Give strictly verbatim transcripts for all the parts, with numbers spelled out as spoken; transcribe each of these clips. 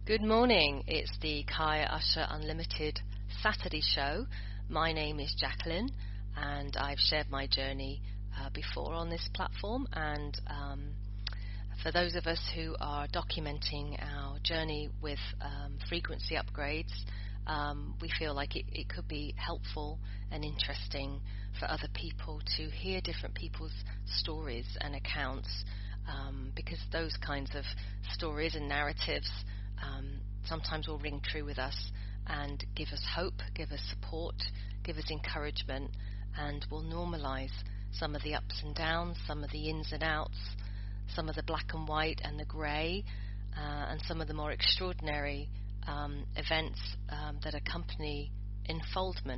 Good morning. It's the Kaya Usher Unlimited Saturday show. My name is Jacqueline, and I've shared my journey uh, before on this platform. And um, for those of us who are documenting our journey with um, frequency upgrades, um, we feel like it, it could be helpful and interesting for other people to hear different people's stories and accounts, um, because those kinds of stories and narratives Um, sometimes will ring true with us and give us hope, give us support, give us encouragement, and will normalize some of the ups and downs, some of the ins and outs, some of the black and white and the grey, uh, and some of the more extraordinary um, events um, that accompany enfoldment.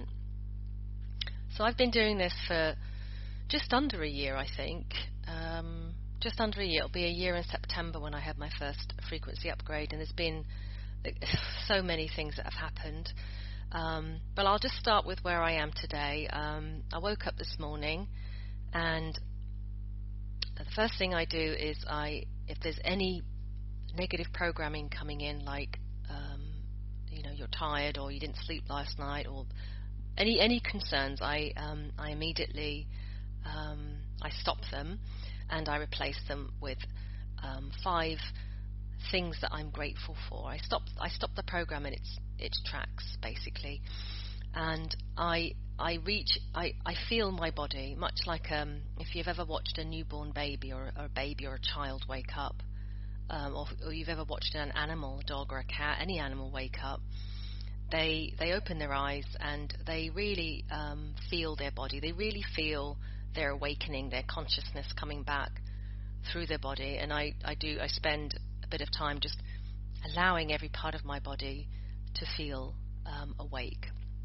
So I've been doing this for just under a year, I think. Um, just under a year. It'll be a year in September when I had my first frequency upgrade, and there's been so many things that have happened. Um, but I'll just start with where I am today. Um, I woke up this morning, and the first thing I do is I, if there's any negative programming coming in, like um, you know, you're tired or you didn't sleep last night, or any any concerns, I um, I immediately um, I stop them. And I replace them with um, five things that I'm grateful for. I stop I stop the program in its its tracks, basically, and I I reach I, I feel my body, much like um, if you've ever watched a newborn baby or, or a baby or a child wake up, um, or, or you've ever watched an animal, a dog or a cat, any animal wake up. They they open their eyes and they really um, feel their body. They really feel their awakening, their consciousness coming back through their body. And I, I do I spend a bit of time just allowing every part of my body to feel um, awake.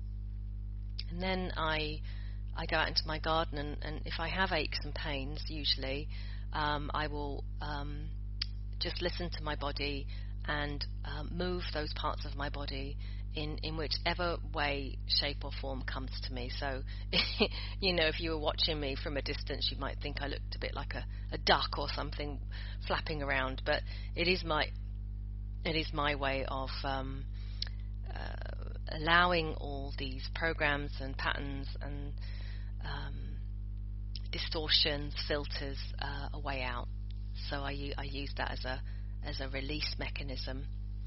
And then I I go out into my garden, and, and if I have aches and pains, usually um, I will um, just listen to my body and um, move those parts of my body in, in whichever way, shape or form comes to me. So, you know, if you were watching me from a distance, you might think I looked a bit like a, a duck or something flapping around, but it is my it is my way of um, uh, allowing all these programs and patterns and um, distortions, filters, uh, a way out. So I, I use that as a as a release mechanism.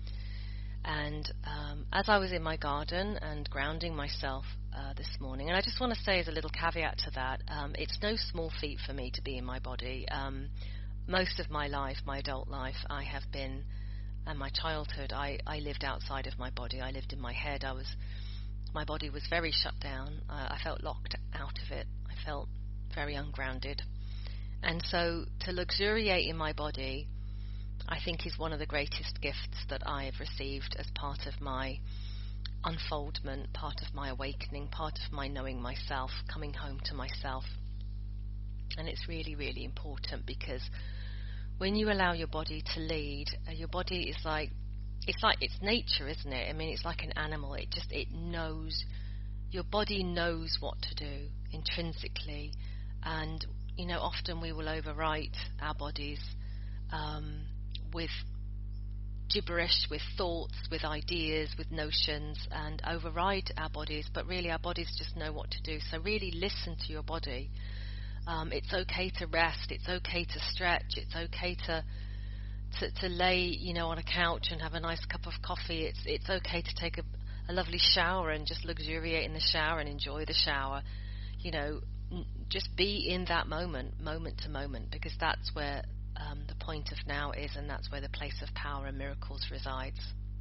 And um, as I was in my garden and grounding myself uh, this morning, and I just want to say as a little caveat to that, um, it's no small feat for me to be in my body. Um, most of my life, my adult life, I have been, and my childhood, I, I lived outside of my body. I lived in my head. I was, my body was very shut down. Uh, I felt locked out of it. I felt very ungrounded. And so to luxuriate in my body, I think, is one of the greatest gifts that I have received as part of my unfoldment, part of my awakening, part of my knowing myself, coming home to myself. And it's really, really important, because when you allow your body to lead, uh, your body is like, it's like it's nature, isn't it? I mean, it's like an animal. It just, it knows, your body knows what to do intrinsically. And, you know, often we will overwrite our bodies um, with gibberish, with thoughts, with ideas, with notions, and override our bodies, but really our bodies just know what to do. So really listen to your body. Um, it's okay to rest, it's okay to stretch, it's okay to, to to lay, you know, on a couch and have a nice cup of coffee. It's it's okay to take a, a lovely shower and just luxuriate in the shower and enjoy the shower. You know, just be in that moment, moment to moment, because that's where Um, the point of now is, and that's where the place of power and miracles resides.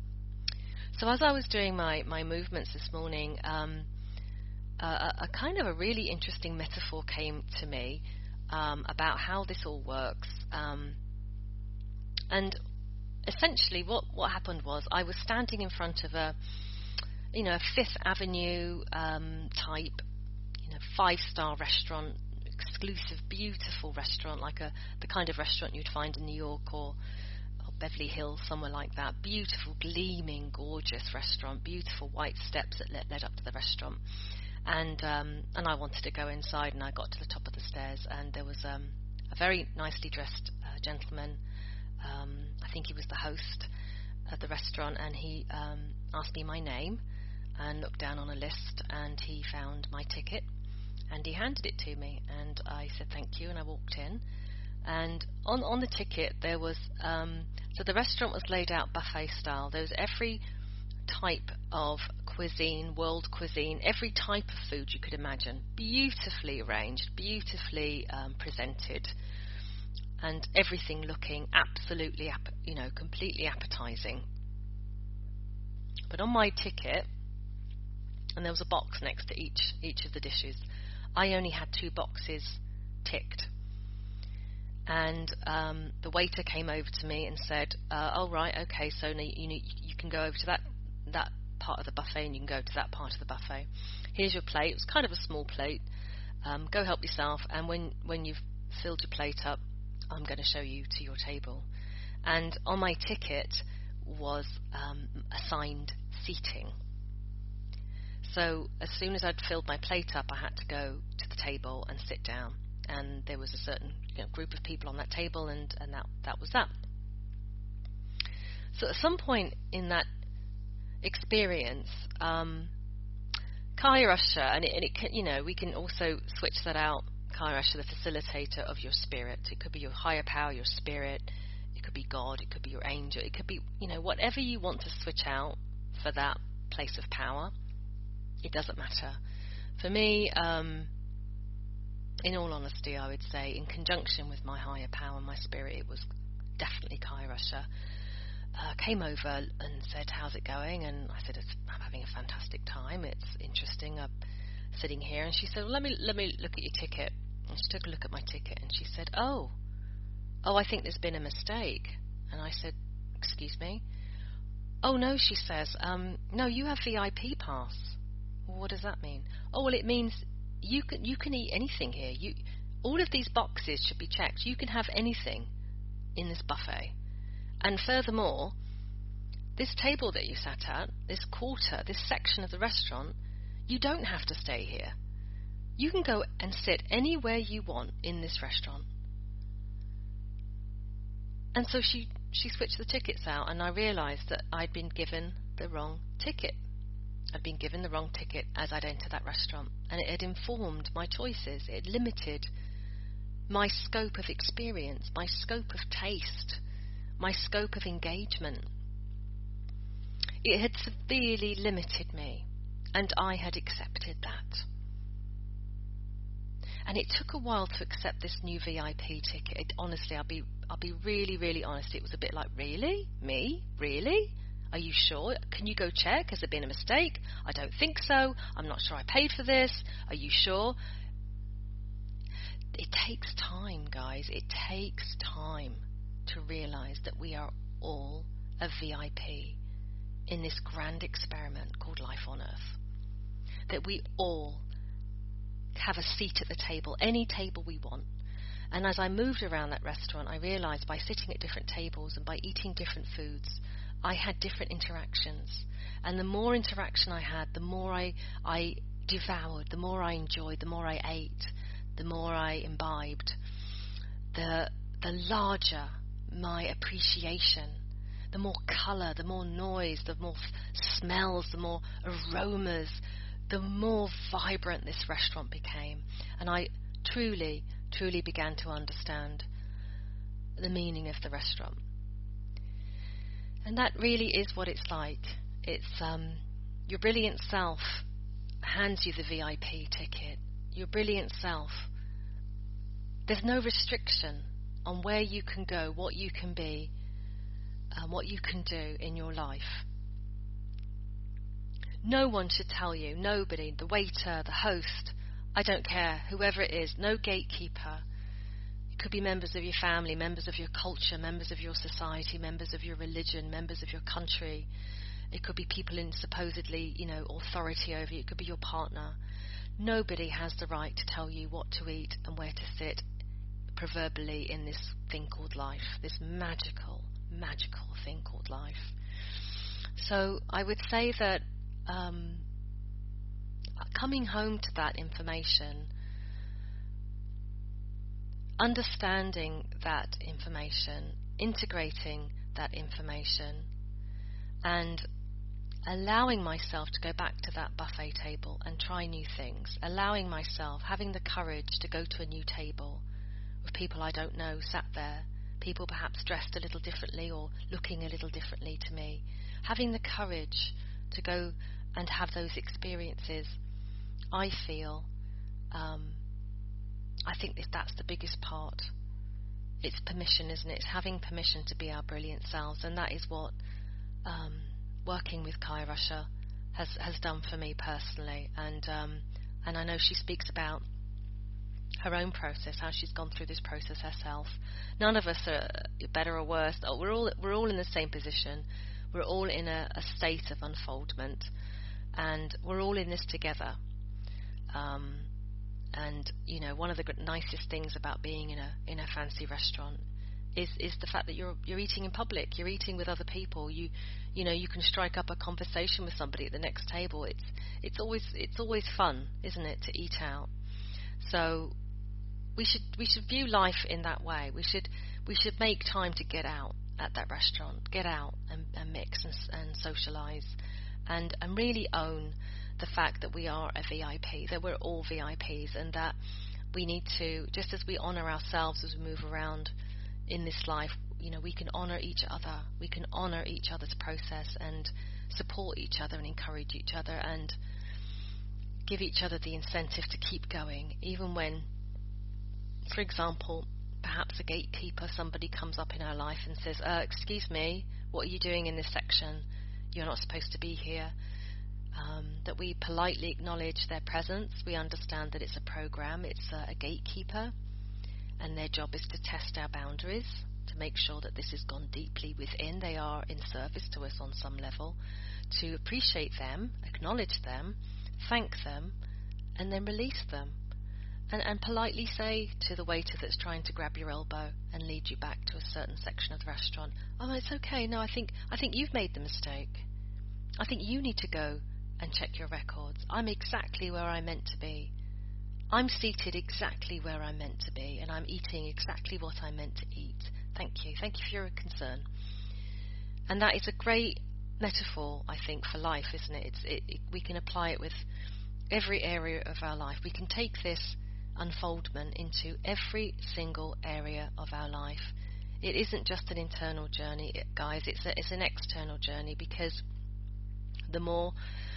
So as I was doing my, my movements this morning, um, a, a kind of a really interesting metaphor came to me um, about how this all works. Um, and essentially what, what happened was I was standing in front of a, you know, a Fifth Avenue um, type, you know, five-star restaurant, exclusive, beautiful restaurant, like a the kind of restaurant you'd find in New York or, or Beverly Hills, somewhere like that. Beautiful, gleaming, gorgeous restaurant, beautiful white steps that led, led up to the restaurant. And um, and I wanted to go inside, and I got to the top of the stairs, and there was um, a very nicely dressed uh, gentleman. Um, I think he was the host, at the restaurant, and he um, asked me my name and looked down on a list, and he found my ticket and he handed it to me, and I said thank you, and I walked in. And on on the ticket there was um, so the restaurant was laid out buffet style. There was every type of cuisine, world cuisine, every type of food you could imagine, beautifully arranged, beautifully um, presented, and everything looking absolutely, you know, completely appetizing. But on my ticket, and there was a box next to each each of the dishes, I only had two boxes ticked. And um, the waiter came over to me and said, uh, "Oh right, okay, so you, you you can go over to that that part of the buffet, and you can go to that part of the buffet. Here's your plate." It was kind of a small plate. Um, go help yourself, and when when you've filled your plate up, I'm going to show you to your table. And on my ticket was um, assigned seating. So as soon as I'd filled my plate up, I had to go to the table and sit down. And there was a certain you know, group of people on that table, and, and that, that was that. So at some point in that experience, um, Kaya Usher, and it, and it can, you know, we can also switch that out. Kaya Usher, the facilitator of your spirit. It could be your higher power, your spirit. It could be God. It could be your angel. It could be, you know, whatever you want to switch out for that place of power. It doesn't matter. For me, um, in all honesty, I would say, in conjunction with my higher power, my spirit, it was definitely Kaya Usher. Uh, came over and said, "How's it going?" And I said, it's, "I'm having a fantastic time. It's interesting. I'm sitting here." And she said, well, "Let me let me look at your ticket." And she took a look at my ticket, and she said, "Oh, oh, I think there's been a mistake." And I said, "Excuse me?" "Oh no," she says, um, "no, you have V I P pass." Well, what does that mean? "Oh, well, it means you can you can eat anything here. You all of these boxes should be checked. You can have anything in this buffet. And furthermore, this table that you sat at, this quarter, this section of the restaurant, you don't have to stay here. You can go and sit anywhere you want in this restaurant." And so she, she switched the tickets out, and I realized that I'd been given the wrong ticket. I'd been given the wrong ticket as I'd entered that restaurant, and it had informed my choices. It limited my scope of experience, my scope of taste, my scope of engagement. It had severely limited me, and I had accepted that. And it took a while to accept this new V I P ticket. It, honestly, I'll be I'll be really, really honest. It was a bit like, really? Me? Really? Are you sure? Can you go check? Has there been a mistake? I don't think so. I'm not sure I paid for this. Are you sure? It takes time, guys. It takes time to realize that we are all a V I P in this grand experiment called life on earth. That we all have a seat at the table, any table we want. And as I moved around that restaurant, I realized by sitting at different tables and by eating different foods, I had different interactions. And the more interaction I had, the more I, I devoured, the more I enjoyed, the more I ate, the more I imbibed, the, the larger my appreciation, the more color, the more noise, the more f- smells, the more aromas, the more vibrant this restaurant became. And I truly, truly began to understand the meaning of the restaurant. And that really is what it's like. It's um, your brilliant self hands you the V I P ticket. Your brilliant self. There's no restriction on where you can go, what you can be, and what you can do in your life. No one should tell you, nobody, the waiter, the host, I don't care, whoever it is, no gatekeeper. It could be members of your family, members of your culture, members of your society, members of your religion, members of your country. It could be people in supposedly, you know, authority over you. It could be your partner. Nobody has the right to tell you what to eat and where to sit, proverbially, in this thing called life, this magical, magical thing called life. So I would say that um, coming home to that information, understanding that information, integrating that information, and allowing myself to go back to that buffet table and try new things, allowing myself, having the courage to go to a new table with people I don't know sat there, people perhaps dressed a little differently or looking a little differently to me, having the courage to go and have those experiences. I feel um, I think that that's the biggest part. It's permission, isn't it? It's having permission to be our brilliant selves, and that is what um, working with Kaya Russia has has done for me personally. And um, and I know she speaks about her own process, how she's gone through this process herself. None of us are better or worse. Oh, we're all we're all in the same position. We're all in a, a state of unfoldment, and we're all in this together. Um, and you know, one of the nicest things about being in a in a fancy restaurant is is the fact that you're you're eating in public. You're eating with other people. You you know, you can strike up a conversation with somebody at the next table. It's it's always it's always fun, isn't it, to eat out? So we should we should view life in that way. We should we should make time to get out at that restaurant, get out and, and mix and, and socialize, and and really own the fact that we are a V I P, that we're all V I Ps, and that we need to, just as we honor ourselves as we move around in this life, you know, we can honor each other. We can honor each other's process and support each other and encourage each other and give each other the incentive to keep going, even when, for example, perhaps a gatekeeper, somebody comes up in our life and says, uh, excuse me, what are you doing in this section? You're not supposed to be here. Um, that we politely acknowledge their presence. We understand that it's a program, it's a, a gatekeeper, and their job is to test our boundaries, to make sure that this has gone deeply within. They are in service to us on some level, to appreciate them, acknowledge them, thank them, and then release them. And, and politely say to the waiter that's trying to grab your elbow and lead you back to a certain section of the restaurant, oh, it's okay, no, I think I think you've made the mistake. I think you need to go and check your records. I'm exactly where I'm meant to be. I'm seated exactly where I'm meant to be, and I'm eating exactly what I'm meant to eat. Thank you. Thank you for your concern. And that is a great metaphor, I think, for life, isn't it? It's, it, it we can apply it with every area of our life. We can take this unfoldment into every single area of our life. It isn't just an internal journey, guys. It's a, it's an external journey, because the more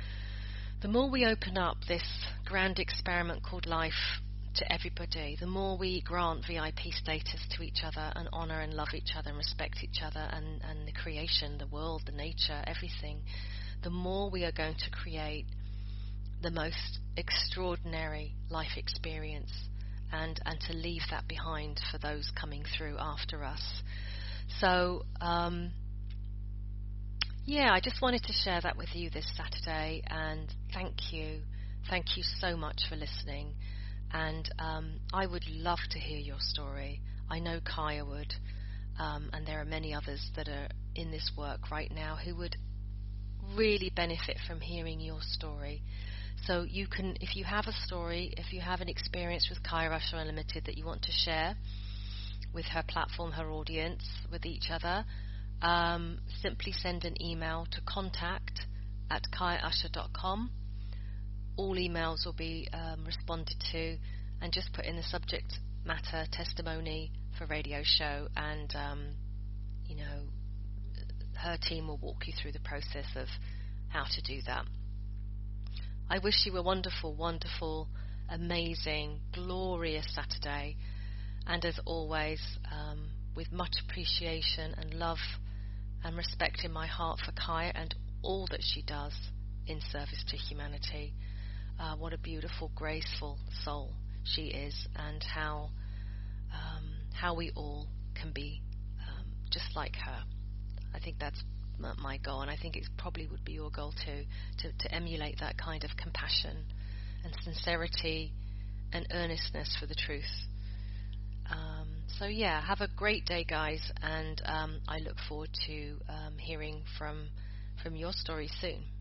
the more we open up this grand experiment called life to everybody, the more we grant V I P status to each other and honor and love each other and respect each other and, and the creation, the world, the nature, everything, the more we are going to create the most extraordinary life experience and, and to leave that behind for those coming through after us. So, um, yeah, I just wanted to share that with you this Saturday, and thank you. Thank you so much for listening. And um, I would love to hear your story. I know Kaya would, um, and there are many others that are in this work right now who would really benefit from hearing your story. So you can, if you have a story, if you have an experience with Kaya Russia Unlimited that you want to share with her platform, her audience, with each other, um, simply send an email to contact at kaya usher dot com. All emails will be um, responded to, and just put in the subject matter testimony for radio show, and um, you know, her team will walk you through the process of how to do that. I wish you a wonderful, wonderful, amazing, glorious Saturday, and as always, um, with much appreciation and love and respect in my heart for Kaya and all that she does in service to humanity. Uh, what a beautiful, graceful soul she is, and how um, how we all can be um, just like her. I think that's my goal, and I think it probably would be your goal too, to, to emulate that kind of compassion and sincerity and earnestness for the truth. Um, so yeah, have a great day, guys, and um, I look forward to um, hearing from from your story soon.